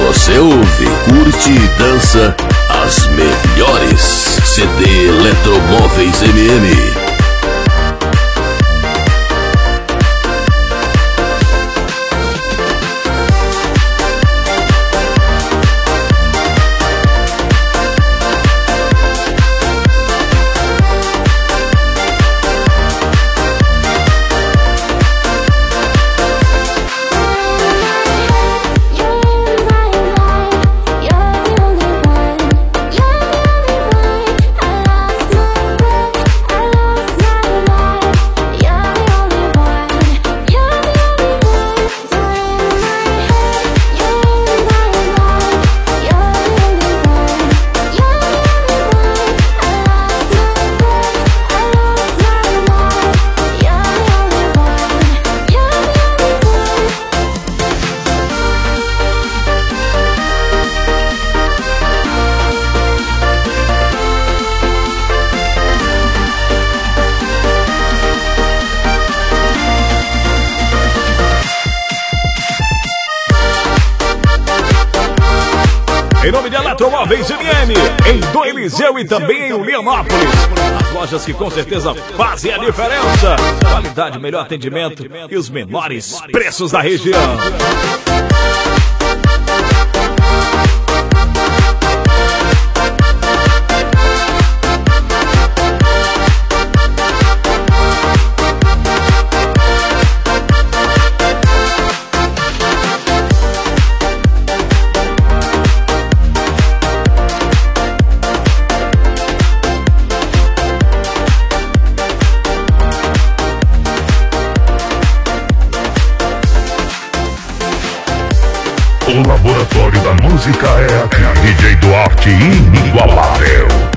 Você ouve, curte e dança as melhores. CD Eletromóveis MM. Em nome de Eletromóveis MM, em Dom Eliseu e também em Ulianópolis. As lojas que com certeza fazem a diferença. Qualidade, melhor atendimento e os menores preços da região. O laboratório da música é a DJ Duarte inigualável.